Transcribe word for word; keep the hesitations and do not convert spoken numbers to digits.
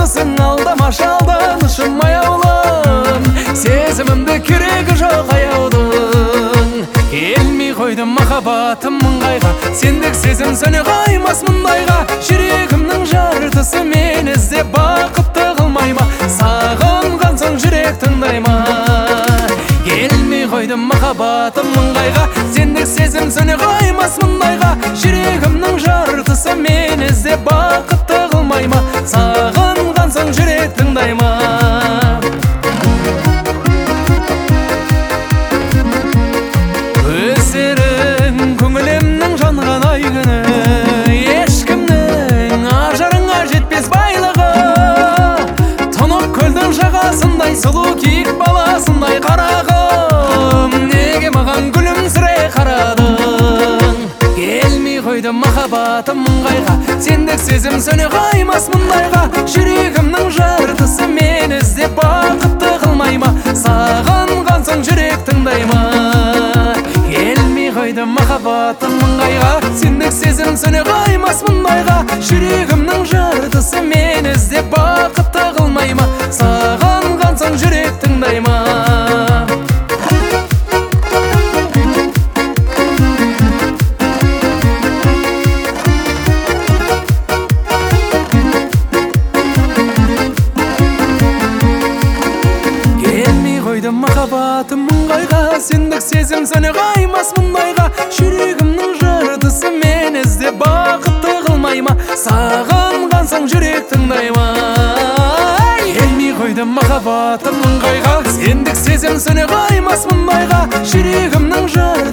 жартысын алдамашы алданышым аяулым, сезімімді керегі жоқ аяудың. Келмей қойдым махаббатым мұңғайға, сендік сезім сөне қаймас мұндайға. Жүрегімнің жартысы мен іздеп бақытты қылмай ма, сағынған соң жүрек тыңдай ма. Келмей қойдым махаббатым мұңғайға, сендік сезім сөне қаймас мұндайға. Жүрегімнің жартысы мен іздеп бақытты қылмай ма, сағынған соң жүрек тыңдай ма. Өздерің көңілімнің жанған ай күні, ешкімнің ажарыңа жетпес байлығы. Тұнық көлдің жағасындай, сұлу киік баласындай қарағым, неге маған күлімсірей қарадың? Келмей қойдым махаббатым мұңғайға, сендік сезім сөне қаймас мұндайға. Жүрегімнің жартысы мен іздеп бақытты қылмай ма, сағынған соң жүрек тыңдай ма. Келмей қойдым махаббатым мұңғайға, сендік сезім сөне қаймас мұндайға. Жүрегімнің жартысы мен іздеп бақытты қылмай ма, сағынған соң жүрек тыңдай ма. Махаббатым мұңғайға, сендік сезім сөне қаймас мұндайға. Жүрегімнің жартысы мен іздеп бақытты қылмай ма, сағынған соң жүрек тыңдай ма. Келмей қойдым махаббатым мұңғайға, сендік сезім сөне қаймас мұндайға. Жүрегімнің жартысы